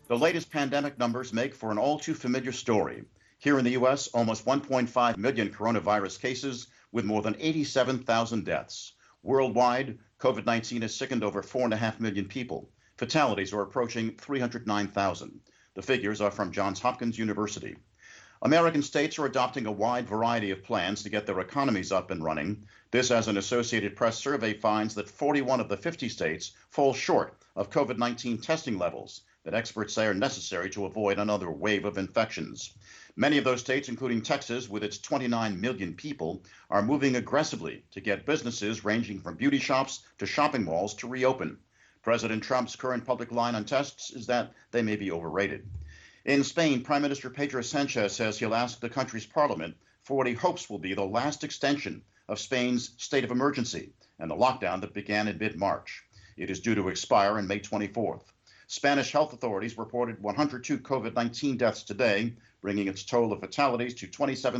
The latest pandemic numbers make for an all too familiar story. Here in the U.S., almost 1.5 million coronavirus cases with more than 87,000 deaths. Worldwide, COVID-19 has sickened over 4.5 million people. Fatalities are approaching 309,000. The figures are from Johns Hopkins University. American states are adopting a wide variety of plans to get their economies up and running. This, as an Associated Press survey finds that 41 of the 50 states fall short of COVID-19 testing levels that experts say are necessary to avoid another wave of infections. Many of those states, including Texas, with its 29 million people, are moving aggressively to get businesses ranging from beauty shops to shopping malls to reopen. President Trump's current public line on tests is that they may be overrated. In Spain, Prime Minister Pedro Sanchez says he'll ask the country's parliament for what he hopes will be the last extension of Spain's state of emergency and the lockdown that began in mid-March. It is due to expire on May 24th. Spanish health authorities reported 102 COVID-19 deaths today, bringing its total of fatalities to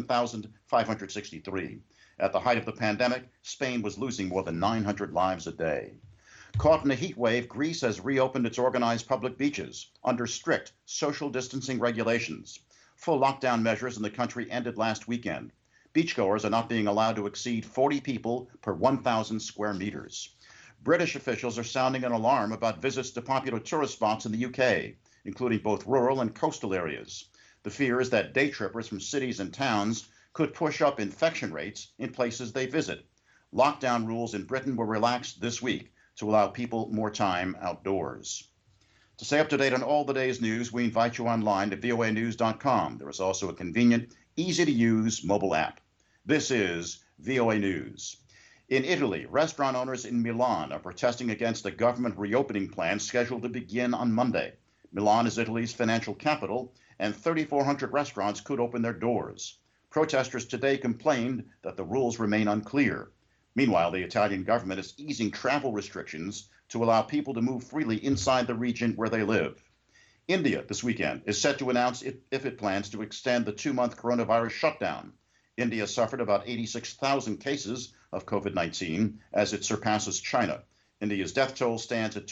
27,563. At the height of the pandemic, Spain was losing more than 900 lives a day. Caught in a heat wave, Greece has reopened its organized public beaches under strict social distancing regulations. Full lockdown measures in the country ended last weekend. Beachgoers are not being allowed to exceed 40 people per 1,000 square meters. British officials are sounding an alarm about visits to popular tourist spots in the UK, including both rural and coastal areas. The fear is that day trippers from cities and towns could push up infection rates in places they visit. Lockdown rules in Britain were relaxed this week to allow people more time outdoors. To stay up to date on all the day's news, we invite you online to voanews.com. There is also a convenient, easy-to-use mobile app. This is VOA News. In Italy, restaurant owners in Milan are protesting against a government reopening plan scheduled to begin on Monday. Milan is Italy's financial capital, and 3,400 restaurants could open their doors. Protesters today complained that the rules remain unclear. Meanwhile, the Italian government is easing travel restrictions to allow people to move freely inside the region where they live. India this weekend is set to announce if it plans to extend the 2-month coronavirus shutdown. India suffered about 86,000 cases of COVID-19 as it surpasses China. India's death toll stands at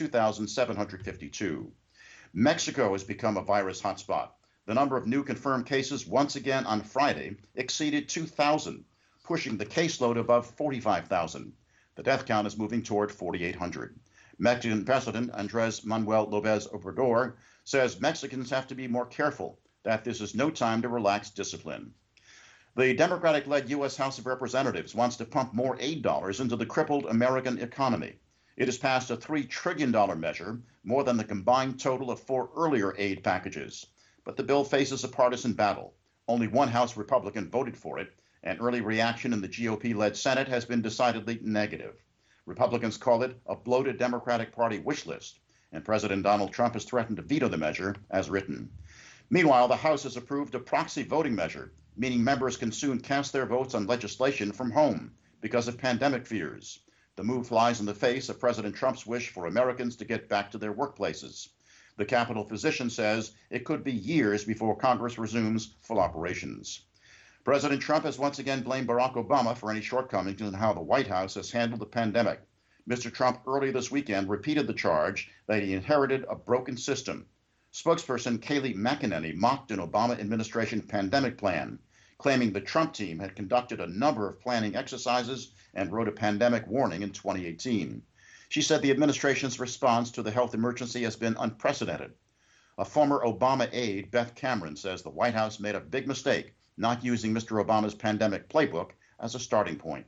2,752. Mexico has become a virus hotspot. The number of new confirmed cases once again on Friday exceeded 2,000. Pushing the caseload above 45,000. The death count is moving toward 4,800. Mexican President Andrés Manuel López Obrador says Mexicans have to be more careful, that this is no time to relax discipline. The Democratic-led U.S. House of Representatives wants to pump more aid dollars into the crippled American economy. It has passed a $3 trillion measure, more than the combined total of 4 earlier aid packages. But the bill faces a partisan battle. Only one House Republican voted for it, and early reaction in the GOP-led Senate has been decidedly negative. Republicans call it a bloated Democratic Party wish list, and President Donald Trump has threatened to veto the measure as written. Meanwhile, the House has approved a proxy voting measure, meaning members can soon cast their votes on legislation from home because of pandemic fears. The move flies in the face of President Trump's wish for Americans to get back to their workplaces. The Capitol physician says it could be years before Congress resumes full operations. President Trump has once again blamed Barack Obama for any shortcomings in how the White House has handled the pandemic. Mr. Trump early this weekend repeated the charge that he inherited a broken system. Spokesperson Kayleigh McEnany mocked an Obama administration pandemic plan, claiming the Trump team had conducted a number of planning exercises and wrote a pandemic warning in 2018. She said the administration's response to the health emergency has been unprecedented. A former Obama aide, Beth Cameron, says the White House made a big mistake not using Mr. Obama's pandemic playbook as a starting point.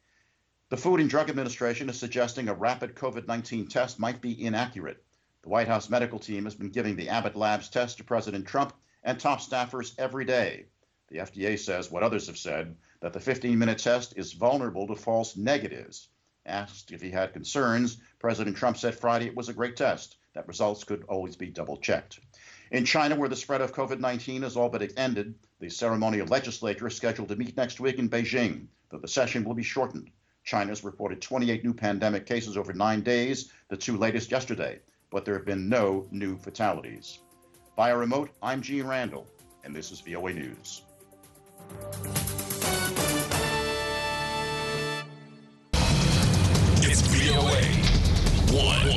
The Food and Drug Administration is suggesting a rapid COVID-19 test might be inaccurate. The White House medical team has been giving the Abbott Labs test to President Trump and top staffers every day. The FDA says what others have said, that the 15-minute test is vulnerable to false negatives. Asked if he had concerns, President Trump said Friday it was a great test, that results could always be double-checked. In China, where the spread of COVID-19 has all but ended, the ceremonial legislature is scheduled to meet next week in Beijing, though the session will be shortened. China's reported 28 new pandemic cases over 9 days, the 2 latest yesterday, but there have been no new fatalities. Via remote, I'm Gene Randall, and this is VOA News. It's VOA 1